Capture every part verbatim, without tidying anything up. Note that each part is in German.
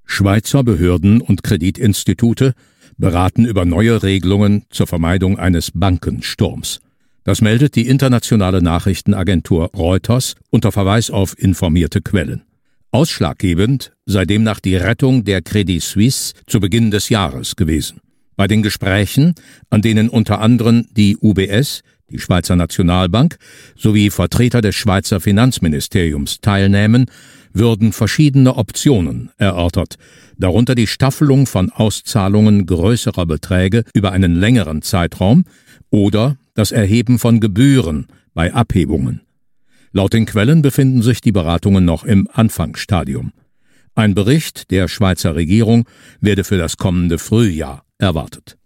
Schweizer Behörden und Kreditinstitute beraten über neue Regelungen zur Vermeidung eines Bankensturms. Das meldet die internationale Nachrichtenagentur Reuters unter Verweis auf informierte Quellen. Ausschlaggebend sei demnach die Rettung der Credit Suisse zu Beginn des Jahres gewesen. Bei den Gesprächen, an denen unter anderem die U B S, die Schweizer Nationalbank, sowie Vertreter des Schweizer Finanzministeriums teilnehmen, würden verschiedene Optionen erörtert, darunter die Staffelung von Auszahlungen größerer Beträge über einen längeren Zeitraum oder das Erheben von Gebühren bei Abhebungen. Laut den Quellen befinden sich die Beratungen noch im Anfangsstadium. Ein Bericht der Schweizer Regierung werde für das kommende Frühjahr erwartet.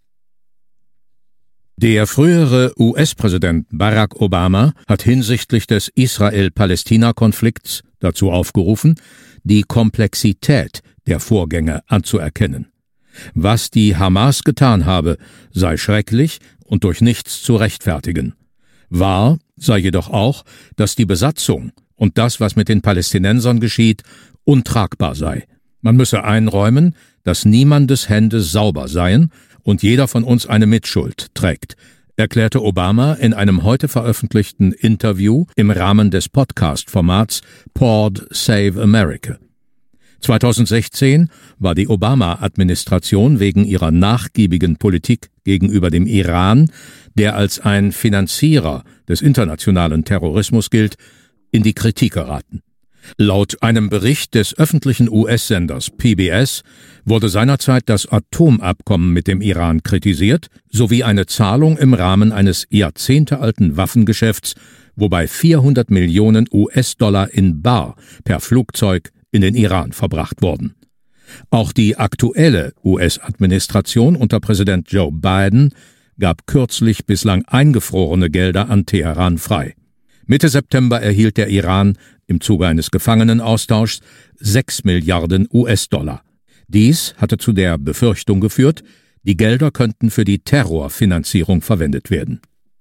Der frühere U S-Präsident Barack Obama hat hinsichtlich des Israel-Palästina-Konflikts dazu aufgerufen, die Komplexität der Vorgänge anzuerkennen. Was die Hamas getan habe, sei schrecklich und durch nichts zu rechtfertigen. Wahr sei jedoch auch, dass die Besatzung und das, was mit den Palästinensern geschieht, untragbar sei. Man müsse einräumen, dass niemandes Hände sauber seien und jeder von uns eine Mitschuld trägt, erklärte Obama in einem heute veröffentlichten Interview im Rahmen des Podcast-Formats Pod Save America. zweitausendsechzehn war die Obama-Administration wegen ihrer nachgiebigen Politik gegenüber dem Iran, der als ein Finanzierer des internationalen Terrorismus gilt, in die Kritik geraten. Laut einem Bericht des öffentlichen U S-Senders P B S wurde seinerzeit das Atomabkommen mit dem Iran kritisiert, sowie eine Zahlung im Rahmen eines jahrzehntealten Waffengeschäfts, wobei vierhundert Millionen U S-Dollar in bar per Flugzeug in den Iran verbracht wurden. Auch die aktuelle U S-Administration unter Präsident Joe Biden gab kürzlich bislang eingefrorene Gelder an Teheran frei. Mitte September erhielt der Iran im Zuge eines Gefangenenaustauschs sechs Milliarden U S-Dollar. Dies hatte zu der Befürchtung geführt, die Gelder könnten für die Terrorfinanzierung verwendet werden.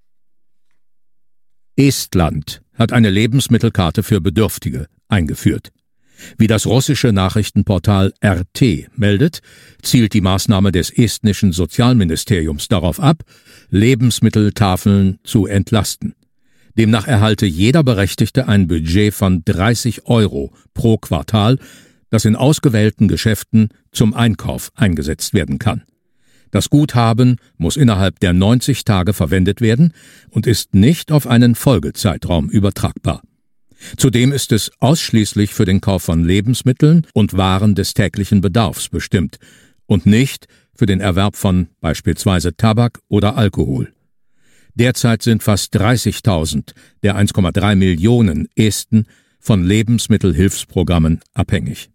Estland hat eine Lebensmittelkarte für Bedürftige eingeführt. Wie das russische Nachrichtenportal R T meldet, zielt die Maßnahme des estnischen Sozialministeriums darauf ab, Lebensmitteltafeln zu entlasten. Demnach erhalte jeder Berechtigte ein Budget von dreißig Euro pro Quartal, das in ausgewählten Geschäften zum Einkauf eingesetzt werden kann. Das Guthaben muss innerhalb der neunzig Tage verwendet werden und ist nicht auf einen Folgezeitraum übertragbar. Zudem ist es ausschließlich für den Kauf von Lebensmitteln und Waren des täglichen Bedarfs bestimmt und nicht für den Erwerb von beispielsweise Tabak oder Alkohol. Derzeit sind fast dreißigtausend der eins Komma drei Millionen Esten von Lebensmittelhilfsprogrammen abhängig.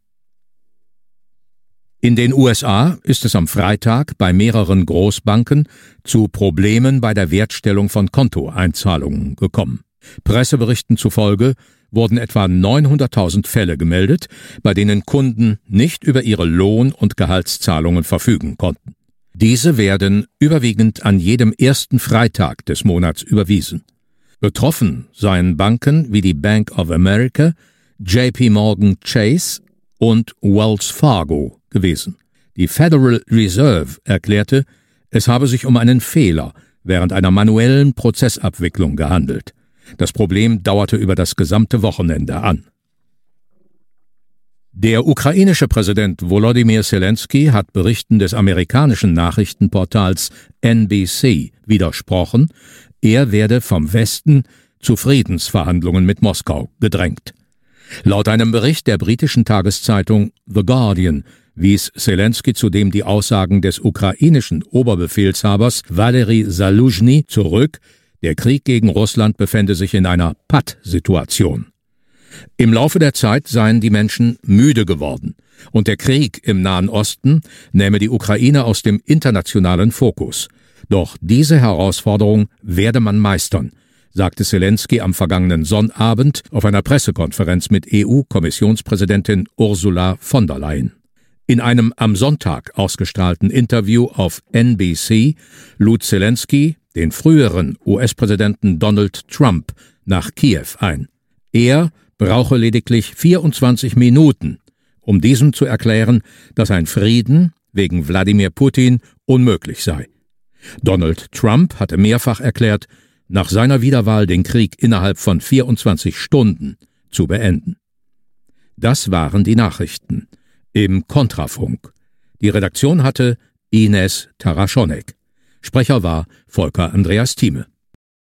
In den U S A ist es am Freitag bei mehreren Großbanken zu Problemen bei der Wertstellung von Kontoeinzahlungen gekommen. Presseberichten zufolge wurden etwa neunhunderttausend Fälle gemeldet, bei denen Kunden nicht über ihre Lohn- und Gehaltszahlungen verfügen konnten. Diese werden überwiegend an jedem ersten Freitag des Monats überwiesen. Betroffen seien Banken wie die Bank of America, J P Morgan Chase und Wells Fargo gewesen. Die Federal Reserve erklärte, es habe sich um einen Fehler während einer manuellen Prozessabwicklung gehandelt. Das Problem dauerte über das gesamte Wochenende an. Der ukrainische Präsident Volodymyr Zelensky hat Berichten des amerikanischen Nachrichtenportals N B C widersprochen, er werde vom Westen zu Friedensverhandlungen mit Moskau gedrängt. Laut einem Bericht der britischen Tageszeitung The Guardian wies Zelensky zudem die Aussagen des ukrainischen Oberbefehlshabers Valery Zaluzhny zurück, der Krieg gegen Russland befände sich in einer Pattsituation. Im Laufe der Zeit seien die Menschen müde geworden und der Krieg im Nahen Osten nähme die Ukraine aus dem internationalen Fokus. Doch diese Herausforderung werde man meistern, sagte Zelensky am vergangenen Sonnabend auf einer Pressekonferenz mit E U-Kommissionspräsidentin Ursula von der Leyen. In einem am Sonntag ausgestrahlten Interview auf N B C lud Zelensky den früheren U S-Präsidenten Donald Trump nach Kiew ein. Er brauche lediglich vierundzwanzig Minuten, um diesem zu erklären, dass ein Frieden wegen Wladimir Putin unmöglich sei. Donald Trump hatte mehrfach erklärt, nach seiner Wiederwahl den Krieg innerhalb von vierundzwanzig Stunden zu beenden. Das waren die Nachrichten im Kontrafunk. Die Redaktion hatte Ines Taraschonek. Sprecher war Volker Andreas Thieme.